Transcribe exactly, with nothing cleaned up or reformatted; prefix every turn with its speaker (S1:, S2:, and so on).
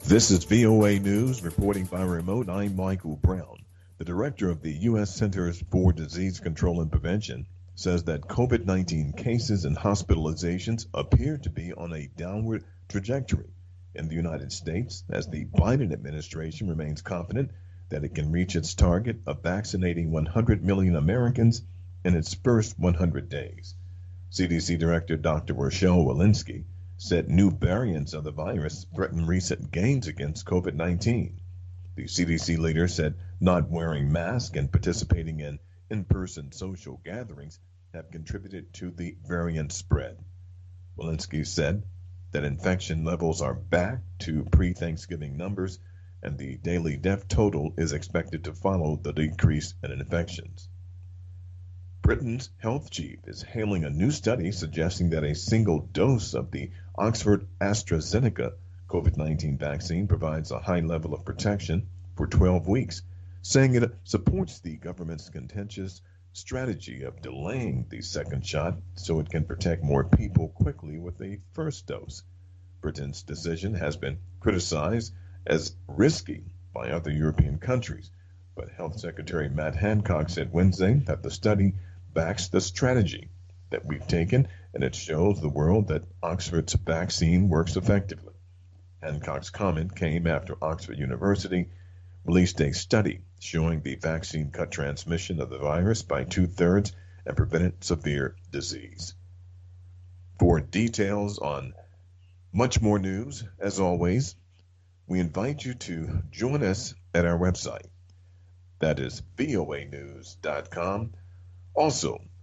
S1: This is V O A News, reporting by remote. I'm Michael Brown. The director of the U S Centers for Disease Control and Prevention says that COVID nineteen cases and hospitalizations appear to be on a downward trajectory in the United States as the Biden administration remains confident that it can reach its target of vaccinating one hundred million Americans in its first one hundred days. C D C Director Doctor Rochelle Walensky said new variants of the virus threaten recent gains against COVID nineteen. The C D C leader said not wearing masks and participating in in-person social gatherings have contributed to the variant spread. Walensky said that infection levels are back to pre-Thanksgiving numbers and the daily death total is expected to follow the decrease in infections. Britain's health chief is hailing a new study suggesting that a single dose of the Oxford AstraZeneca COVID nineteen vaccine provides a high level of protection for twelve weeks, saying it supports the government's contentious strategy of delaying the second shot so it can protect more people quickly with a first dose. Britain's decision has been criticized as risky by other European countries, but Health Secretary Matt Hancock said Wednesday that the study backs the strategy that we've taken, and it shows the world that Oxford's vaccine works effectively. Hancock's comment came after Oxford University released a study showing the vaccine cut transmission of the virus by two-thirds and prevented severe disease. For details on much more news, as always, we invite you to join us at our website. That is V O A news dot com. Also,